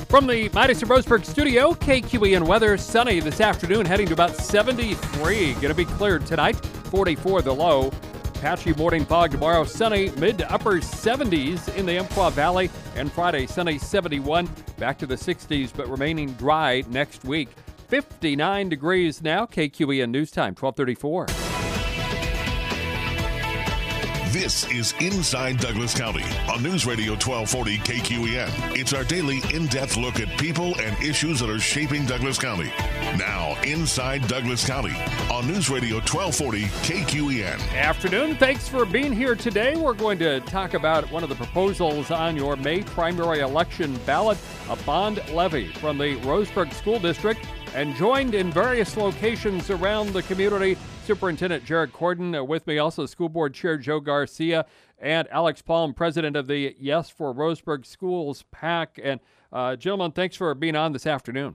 From the Midas and Roseburg studio, KQEN weather, sunny this afternoon, heading to about 73. Going to be cleared tonight, 44 the low. Patchy morning fog tomorrow, sunny, mid to upper 70s in the Umpqua Valley. And Friday, sunny, 71, back to the 60s, but remaining dry next week. 59 degrees now, KQEN News Time, 1234. This is Inside Douglas County on News Radio 1240 KQEN. It's our daily in-depth look at people and issues that are shaping Douglas County. Now, Inside Douglas County on News Radio 1240 KQEN. Afternoon. Thanks for being here today. We're going to talk about one of the proposals on your May primary election ballot, a bond levy from the Roseburg School District, and joined in various locations around the community. Superintendent Jared Corden with me, also School Board Chair Joe Garcia and Alex Palm, President of the Yes for Roseburg Schools PAC. And gentlemen, thanks for being on this afternoon.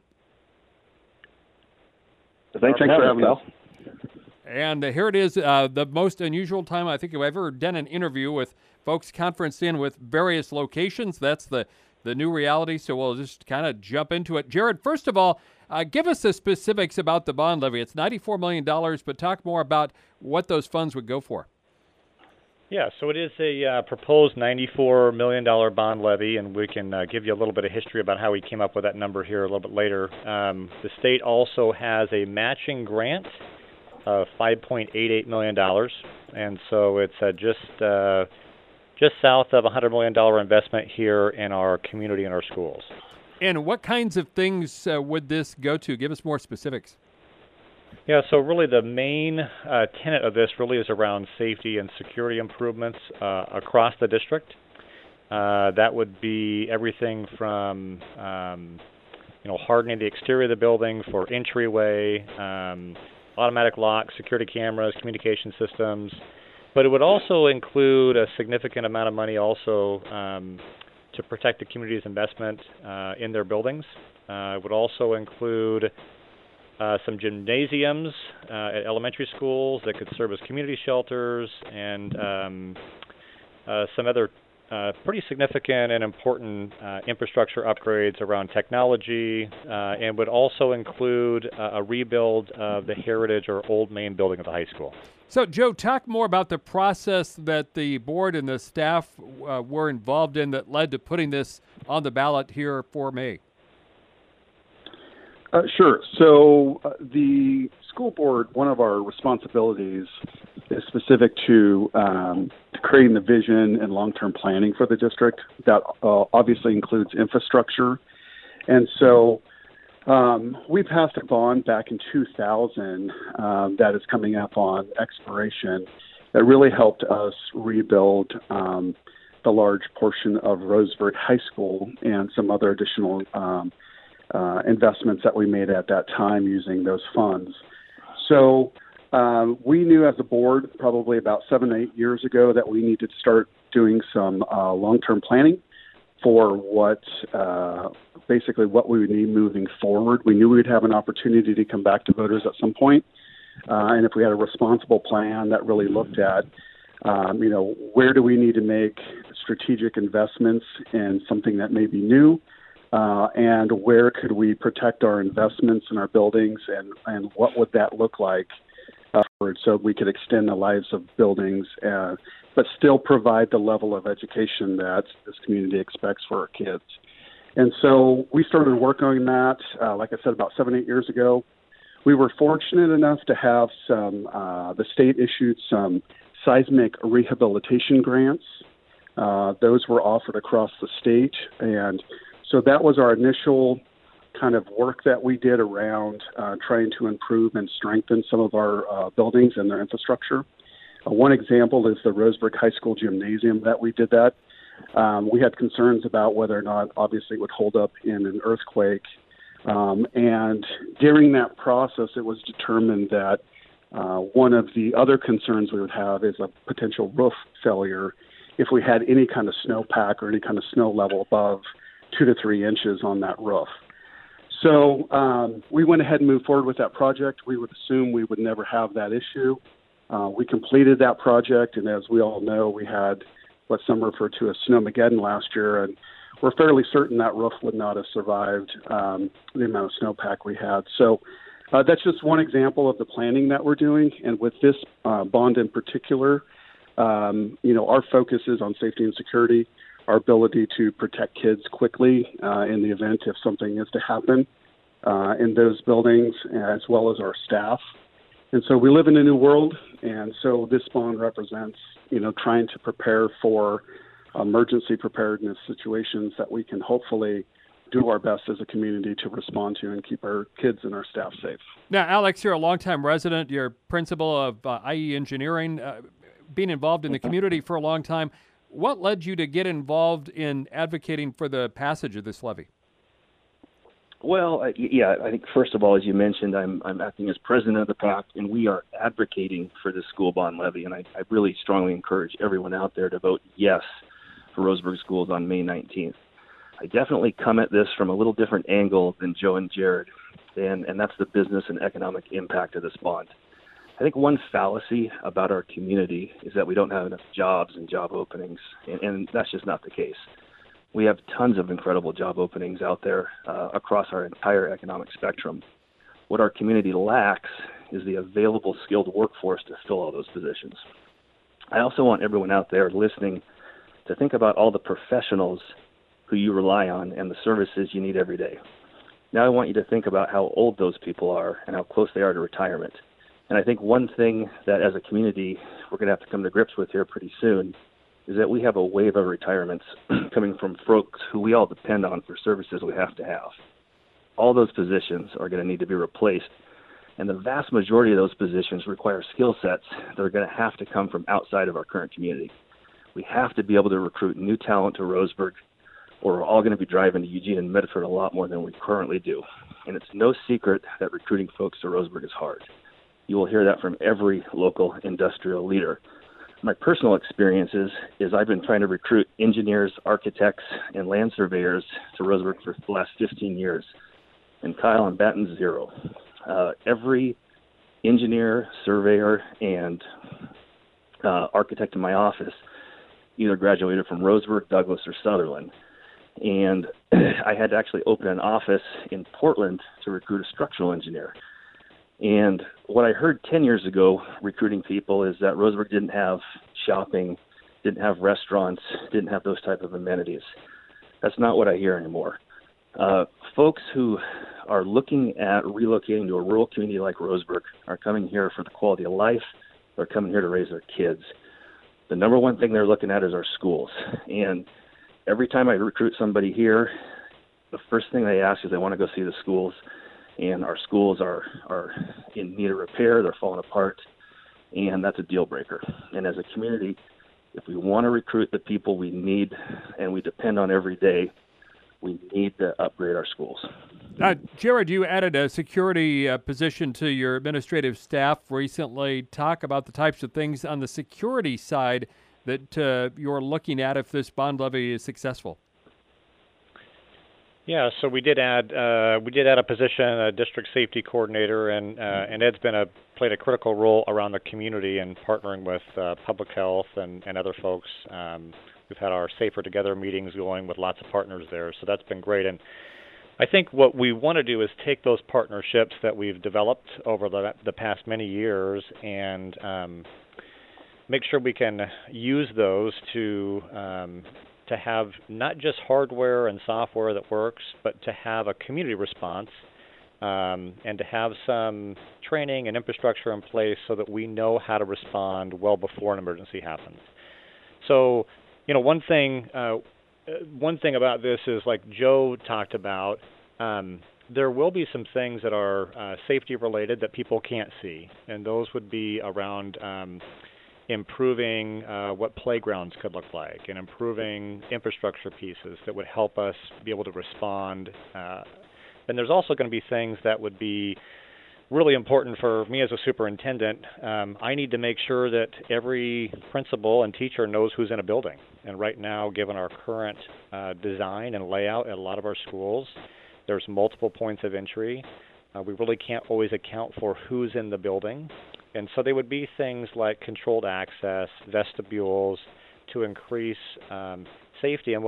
Thanks for having us. And here it is, the most unusual time I think I've ever done an interview with folks conferenced in with various locations. That's the new reality, so we'll just kind of jump into it. Jared, first of all, give us the specifics about the bond levy. It's $94 million, but talk more about what those funds would go for. Yeah, so it is a proposed $94 million bond levy, and we can give you a little bit of history about how we came up with that number here a little bit later. The state also has a matching grant of $5.88 million, and so it's just south of a $100 million investment here in our community and our schools. And what kinds of things would this go to? Give us more specifics. Yeah, so really the main tenet of this really is around safety and security improvements across the district. That would be everything from hardening the exterior of the building for entryway, automatic locks, security cameras, communication systems. But it would also include a significant amount of money also to protect the community's investment in their buildings. It would also include some gymnasiums at elementary schools that could serve as community shelters and some other pretty significant and important infrastructure upgrades around technology, and would also include a rebuild of the heritage or old main building of the high school. So, Joe, talk more about the process that the board and the staff were involved in that led to putting this on the ballot here for May. Sure. So the school board, one of our responsibilities is specific to creating the vision and long-term planning for the district. That obviously includes infrastructure. And so we passed a bond back in 2000 that is coming up on expiration that really helped us rebuild the large portion of Roseburg High School and some other additional investments that we made at that time using those funds. So we knew as a board probably about 7 or 8 years ago that we needed to start doing some long-term planning for basically what we would need moving forward. We knew we would have an opportunity to come back to voters at some point. And if we had a responsible plan that really looked at, where do we need to make strategic investments in something that may be new, and where could we protect our investments in our buildings, and what would that look like so we could extend the lives of buildings, but still provide the level of education that this community expects for our kids. And so we started working on that, like I said, about 7 or 8 years ago. We were fortunate enough to have the state issued some seismic rehabilitation grants. Those were offered across the state, and so that was our initial kind of work that we did around trying to improve and strengthen some of our buildings and their infrastructure. One example is the Roseburg High School gymnasium that we did that. We had concerns about whether or not, obviously, it would hold up in an earthquake. And during that process, it was determined that one of the other concerns we would have is a potential roof failure if we had any kind of snowpack or any kind of snow level above 2 to 3 inches on that roof. So we went ahead and moved forward with that project. We would assume we would never have that issue. We completed that project, and as we all know, we had what some refer to as Snowmageddon last year, and we're fairly certain that roof would not have survived the amount of snowpack we had. So that's just one example of the planning that we're doing. And with this bond in particular, our focus is on safety and security, our ability to protect kids quickly in the event if something is to happen in those buildings, as well as our staff. And so we live in a new world, and so this bond represents, trying to prepare for emergency preparedness situations that we can hopefully do our best as a community to respond to and keep our kids and our staff safe. Now, Alex, you're a longtime resident. You're principal of IE Engineering, being involved in the community for a long time. What led you to get involved in advocating for the passage of this levy? Well, I think first of all, as you mentioned, I'm acting as president of the PAC, and we are advocating for this school bond levy. And I really strongly encourage everyone out there to vote yes for Roseburg Schools on May 19th. I definitely come at this from a little different angle than Joe and Jared, and that's the business and economic impact of this bond. I think one fallacy about our community is that we don't have enough jobs and job openings, and that's just not the case. We have tons of incredible job openings out there across our entire economic spectrum. What our community lacks is the available skilled workforce to fill all those positions. I also want everyone out there listening to think about all the professionals who you rely on and the services you need every day. Now I want you to think about how old those people are and how close they are to retirement. And I think one thing that as a community we're going to have to come to grips with here pretty soon is that we have a wave of retirements coming from folks who we all depend on for services we have to have. All those positions are going to need to be replaced, and the vast majority of those positions require skill sets that are going to have to come from outside of our current community. We have to be able to recruit new talent to Roseburg, or we're all going to be driving to Eugene and Medford a lot more than we currently do. And it's no secret that recruiting folks to Roseburg is hard. You will hear that from every local industrial leader. My personal experiences is I've been trying to recruit engineers, architects, and land surveyors to Roseburg for the last 15 years. And Kyle, I'm batting zero. Every engineer, surveyor, and architect in my office either graduated from Roseburg, Douglas, or Sutherland. And I had to actually open an office in Portland to recruit a structural engineer. And what I heard 10 years ago recruiting people is that Roseburg didn't have shopping, didn't have restaurants, didn't have those type of amenities. That's not what I hear anymore. Folks who are looking at relocating to a rural community like Roseburg are coming here for the quality of life. They're coming here to raise their kids. The number one thing they're looking at is our schools. And every time I recruit somebody here, the first thing they ask is they want to go see the schools. And our schools are in need of repair. They're falling apart. And that's a deal breaker. And as a community, if we want to recruit the people we need and we depend on every day, we need to upgrade our schools. Jared, you added a security position to your administrative staff recently. Talk about the types of things on the security side that you're looking at if this bond levy is successful. Yeah, so we did add a position, a district safety coordinator, and Ed's played a critical role around the community and partnering with public health and other folks. We've had our Safer Together meetings going with lots of partners there, so that's been great. And I think what we want to do is take those partnerships that we've developed over the past many years and make sure we can use those to have not just hardware and software that works, but to have a community response and to have some training and infrastructure in place so that we know how to respond well before an emergency happens. So, one thing about this is, like Joe talked about, there will be some things that are safety related that people can't see, and those would be around improving what playgrounds could look like and improving infrastructure pieces that would help us be able to respond. And there's also going to be things that would be really important for me as a superintendent. I need to make sure that every principal and teacher knows who's in a building. And right now, given our current design and layout at a lot of our schools, there's multiple points of entry. We really can't always account for who's in the building. And so they would be things like controlled access, vestibules, to increase safety. And what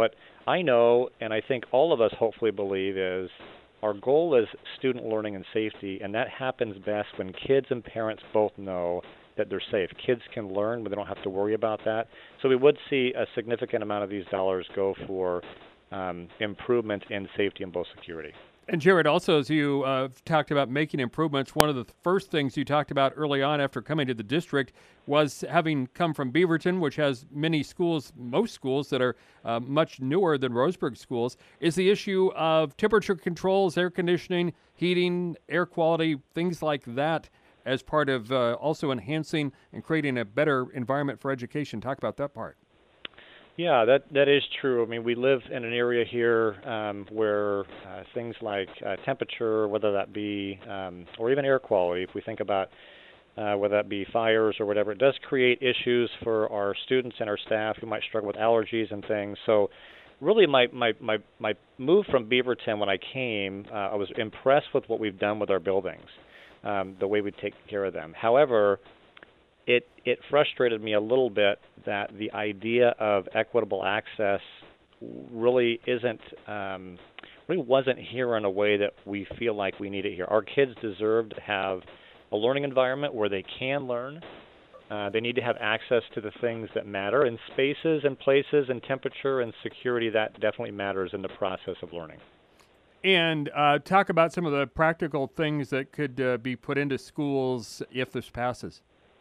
I know, and I think all of us hopefully believe, is our goal is student learning and safety, and that happens best when kids and parents both know that they're safe. Kids can learn, but they don't have to worry about that. So we would see a significant amount of these dollars go for improvement in safety and both security. And Jared, also, as you talked about making improvements, one of the first things you talked about early on after coming to the district was having come from Beaverton, which has many schools, most schools that are much newer than Roseburg schools, is the issue of temperature controls, air conditioning, heating, air quality, things like that, as part of also enhancing and creating a better environment for education. Talk about that part. Yeah, that is true. I mean, we live in an area here where things like temperature, whether that be, or even air quality, if we think about whether that be fires or whatever, it does create issues for our students and our staff who might struggle with allergies and things. So really my move from Beaverton when I came, I was impressed with what we've done with our buildings, the way we take care of them. However, it frustrated me a little bit that the idea of equitable access really wasn't here in a way that we feel like we need it here. Our kids deserve to have a learning environment where they can learn. They need to have access to the things that matter, and spaces and places and temperature and security, that definitely matters in the process of learning. And talk about some of the practical things that could be put into schools if this passes.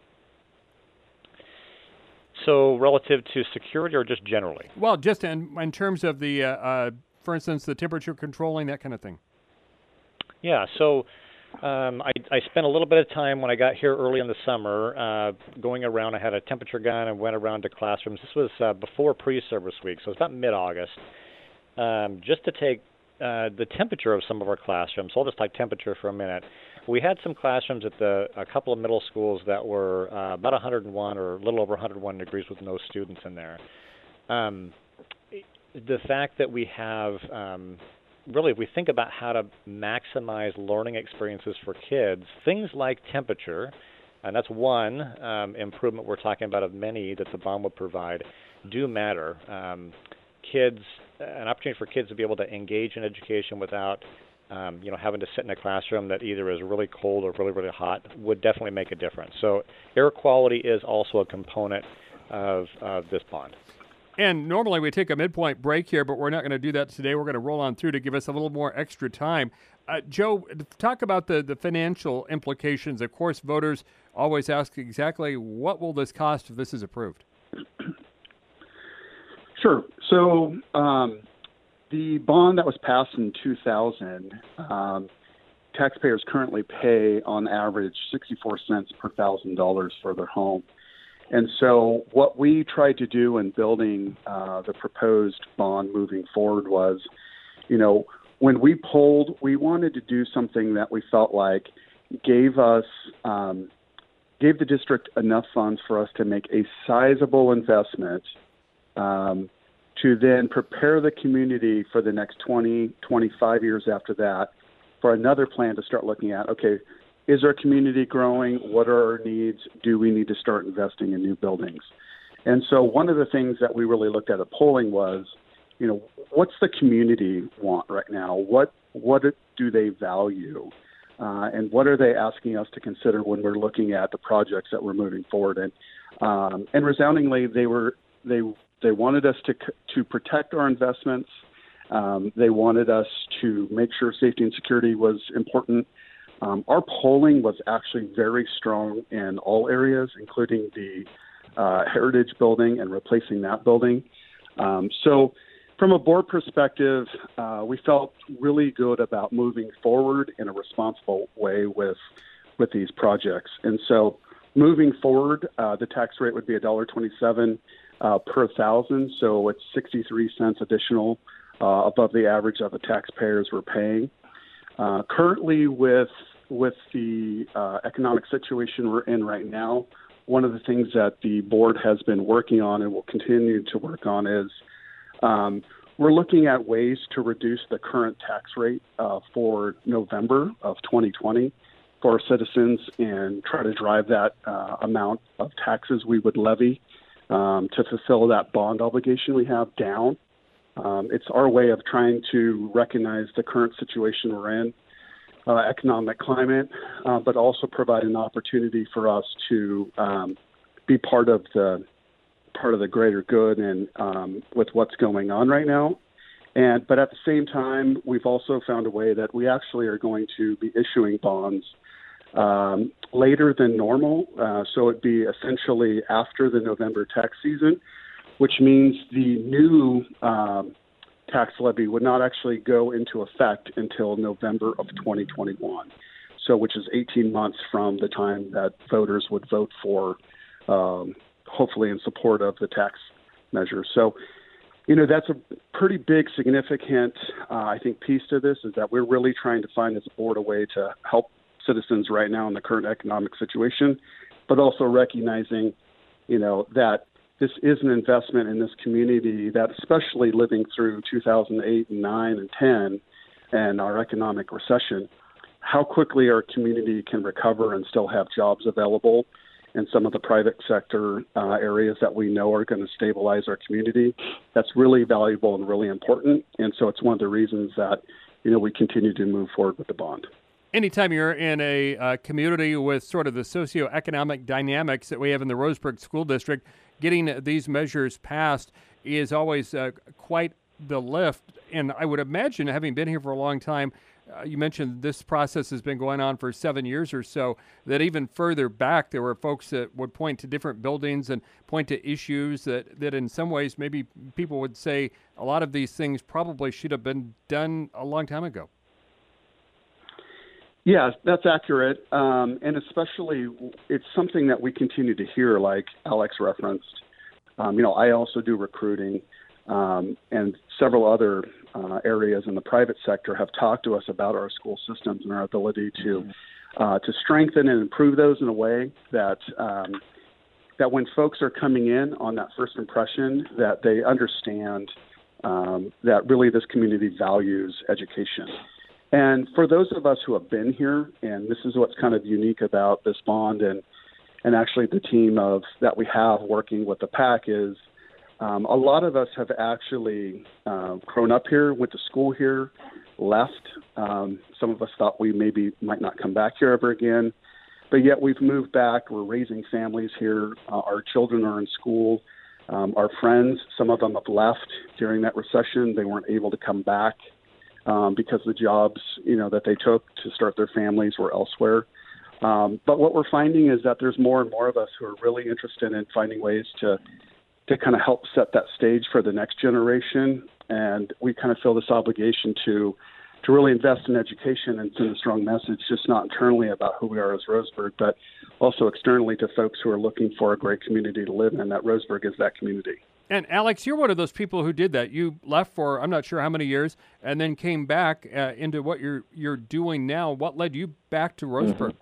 So relative to security or just generally? Well, just in terms of the, for instance, the temperature controlling, that kind of thing. Yeah, so I spent a little bit of time when I got here early in the summer going around. I had a temperature gun and went around to classrooms. This was before pre-service week, so it's about mid-August, just to take the temperature of some of our classrooms. So I'll just talk temperature for a minute. We had some classrooms at a couple of middle schools that were about 101 or a little over 101 degrees with no students in there. The fact that we have, really, if we think about how to maximize learning experiences for kids, things like temperature, and that's one improvement we're talking about of many that the bond would provide, do matter. An opportunity for kids to be able to engage in education without having to sit in a classroom that either is really cold or really, really hot would definitely make a difference. So air quality is also a component of this bond. And normally we take a midpoint break here, but we're not going to do that today. We're going to roll on through to give us a little more extra time. Joe, talk about the financial implications. Of course, voters always ask exactly what will this cost if this is approved? Sure. So the bond that was passed in 2000, taxpayers currently pay on average 64 cents per $1,000 for their home. And so what we tried to do in building the proposed bond moving forward was, when we polled, we wanted to do something that we felt like gave the district enough funds for us to make a sizable investment to then prepare the community for the next 20, 25 years after that for another plan to start looking at, okay, is our community growing? What are our needs? Do we need to start investing in new buildings? And so one of the things that we really looked at polling was, what's the community want right now? What do they value? And what are they asking us to consider when we're looking at the projects that we're moving forward in? And resoundingly, they wanted us to protect our investments. They wanted us to make sure safety and security was important. Our polling was actually very strong in all areas, including the Heritage Building and replacing that building. So from a board perspective, we felt really good about moving forward in a responsible way with these projects. And so moving forward, the tax rate would be $1.27 per $1,000, so it's 63 cents additional above the average that the taxpayers were paying. Currently, with the economic situation we're in right now, one of the things that the board has been working on and will continue to work on is we're looking at ways to reduce the current tax rate for November of 2020 for our citizens and try to drive that amount of taxes we would levy to fulfill that bond obligation we have down. It's our way of trying to recognize the current situation we're in, economic climate, but also provide an opportunity for us to be part of the greater good and with what's going on right now. But at the same time, we've also found a way that we actually are going to be issuing bonds later than normal. So it'd be essentially after the November tax season, which means the new tax levy would not actually go into effect until November of 2021. So which is 18 months from the time that voters would vote for, hopefully in support of the tax measure. So, that's a pretty big, significant, I think, piece to this, is that we're really trying to find as a board a way to help citizens right now in the current economic situation, but also recognizing, that this is an investment in this community that, especially living through 2008 and 9 and 10 and our economic recession, how quickly our community can recover and still have jobs available in some of the private sector areas that we know are going to stabilize our community. That's really valuable and really important. And so it's one of the reasons that, we continue to move forward with the bond. Anytime you're in a community with sort of the socioeconomic dynamics that we have in the Roseburg School District, getting these measures passed is always quite the lift. And I would imagine, having been here for a long time, you mentioned this process has been going on for 7 years or so, that even further back there were folks that would point to different buildings and point to issues that in some ways maybe people would say a lot of these things probably should have been done a long time ago. Yeah, that's accurate. And especially it's something that we continue to hear, like Alex referenced. I also do recruiting, and several other areas in the private sector have talked to us about our school systems and our ability to strengthen and improve those in a way that that when folks are coming in on that first impression, that they understand that really this community values education. And for those of us who have been here, and this is what's kind of unique about this bond and actually the team that we have working with the PAC is, a lot of us have actually grown up here, went to school here, left. Some of us thought we might not come back here ever again, but yet we've moved back. We're raising families here. Our children are in school. Our friends, some of them have left during that recession. They weren't able to come back because the jobs, that they took to start their families were elsewhere. But what we're finding is that there's more and more of us who are really interested in finding ways to kind of help set that stage for the next generation. And we kind of feel this obligation to really invest in education and send a strong message, just not internally about who we are as Roseburg, but also externally to folks who are looking for a great community to live in, that Roseburg is that community. And Alex, you're one of those people who did that. You left for I'm not sure how many years and then came back into what you're doing now. What led you back to Roseburg?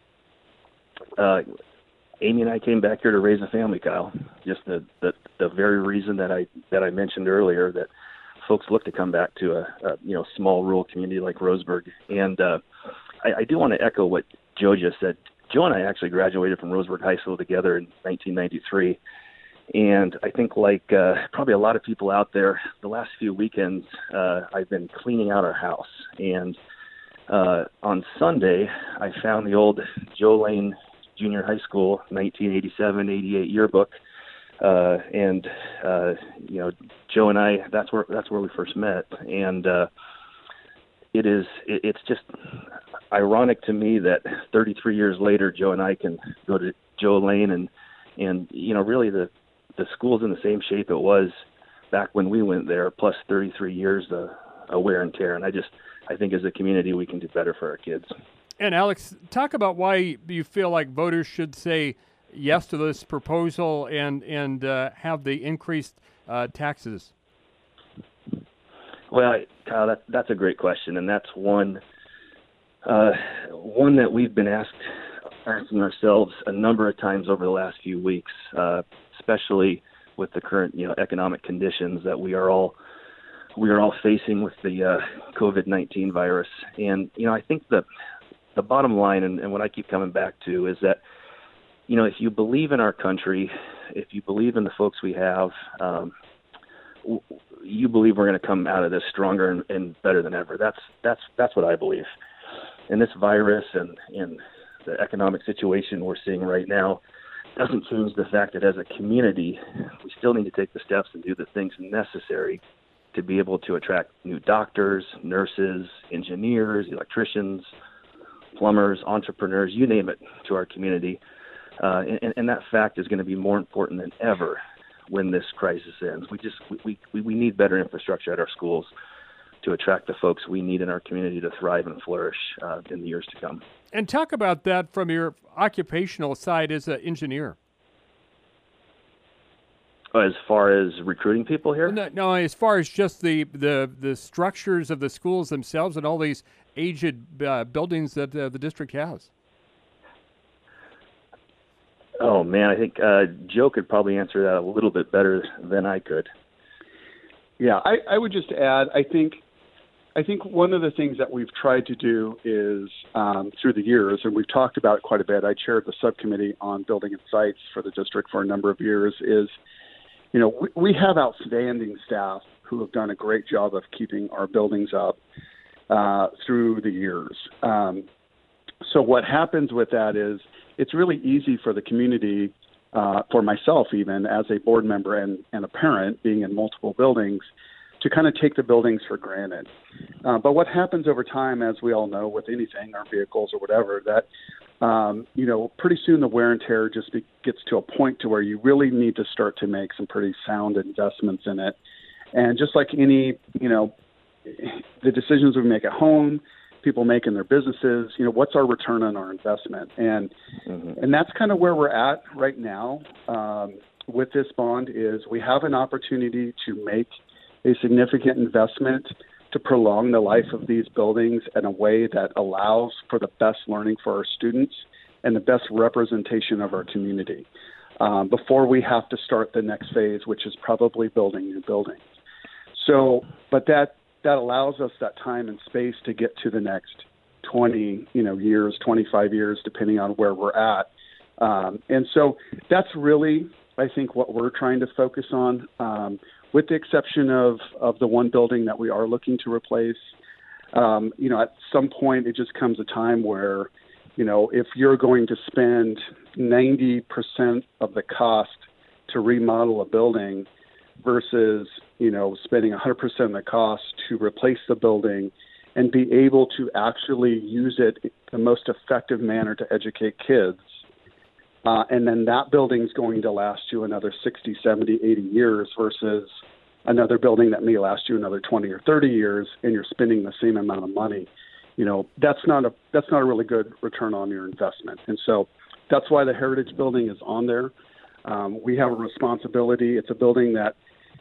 Amy and I came back here to raise a family, Kyle. Just the very reason that I mentioned earlier, that folks look to come back to a small rural community like Roseburg. And I do want to echo what Joe just said. Joe and I actually graduated from Roseburg High School together in 1993. And I think like probably a lot of people out there, the last few weekends I've been cleaning out our house. And on Sunday, I found the old Joe Lane Junior High School 1987-88 yearbook, and Joe and I, that's where we first met, and it's just ironic to me that 33 years later, Joe and I can go to Joe Lane and really the school's in the same shape it was back when we went there, plus 33 years of wear and tear, and I think as a community we can do better for our kids. And Alex, talk about why you feel like voters should say yes to this proposal and have the increased taxes. Well, Kyle, that's a great question, and that's one that we've been asking ourselves a number of times over the last few weeks, especially with the current economic conditions that we are all facing with the COVID-19 virus. And I think the bottom line, and what I keep coming back to, is that, if you believe in our country, if you believe in the folks we have, you believe we're going to come out of this stronger and better than ever. That's what I believe. And this virus and the economic situation we're seeing right now doesn't change the fact that as a community, we still need to take the steps and do the things necessary to be able to attract new doctors, nurses, engineers, electricians, plumbers, entrepreneurs, you name it, to our community. And that fact is going to be more important than ever when this crisis ends. We need better infrastructure at our schools to attract the folks we need in our community to thrive and flourish in the years to come. And talk about that from your occupational side as an engineer. As far as recruiting people here? No, as far as just the structures of the schools themselves and all these aged buildings that the district has. Oh, man, I think Joe could probably answer that a little bit better than I could. Yeah, I would just add, I think one of the things that we've tried to do is through the years, and we've talked about it quite a bit, I chaired the subcommittee on building and sites for the district for a number of years, is, we have outstanding staff who have done a great job of keeping our buildings up through the years. So what happens with that is it's really easy for the community, for myself even, as a board member and a parent being in multiple buildings, to kind of take the buildings for granted. But what happens over time, as we all know, with anything, our vehicles or whatever, that, pretty soon the wear and tear just gets to a point to where you really need to start to make some pretty sound investments in it. And just like any, the decisions we make at home, people make in their businesses, what's our return on our investment? And and that's kind of where we're at right now with this bond is we have an opportunity to make a significant investment to prolong the life of these buildings in a way that allows for the best learning for our students and the best representation of our community before we have to start the next phase, which is probably building new buildings. So, but that allows us that time and space to get to the next 20, years, 25 years, depending on where we're at. And so that's really, I think, what we're trying to focus on, with the exception of the one building that we are looking to replace. At some point, it just comes a time where, if you're going to spend 90% of the cost to remodel a building versus, spending 100% of the cost to replace the building and be able to actually use it in the most effective manner to educate kids. And then that building's going to last you another 60, 70, 80 years versus another building that may last you another 20 or 30 years, and you're spending the same amount of money. That's not a really good return on your investment. And so that's why the Heritage Building is on there. We have a responsibility. It's a building that,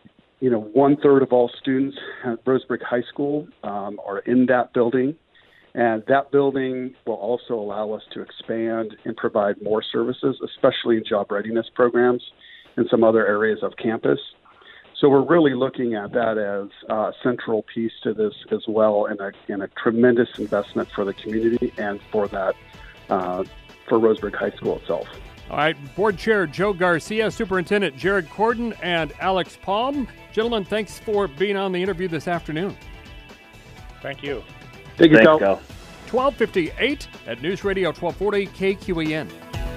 1/3 of all students at Roseburg High School are in that building. And that building will also allow us to expand and provide more services, especially in job readiness programs and some other areas of campus. So we're really looking at that as a central piece to this as well, and a tremendous investment for the community and for that for Roseburg High School itself. All right, Board Chair Joe Garcia, Superintendent Jared Corden, and Alex Palm. Gentlemen, thanks for being on the interview this afternoon. Thank you. Thank you, Thanks, Cal. 12:58 at News Radio 1240 KQEN.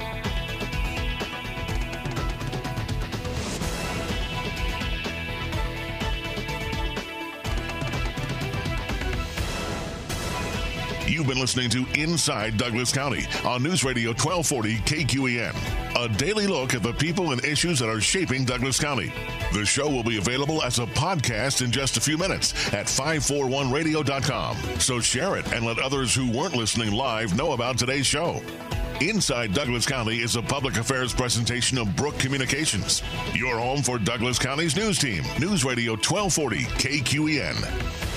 You've been listening to Inside Douglas County on News Radio 1240 KQEN. A daily look at the people and issues that are shaping Douglas County. The show will be available as a podcast in just a few minutes at 541radio.com. So share it and let others who weren't listening live know about today's show. Inside Douglas County is a public affairs presentation of Brook Communications, your home for Douglas County's news team. News Radio 1240 KQEN.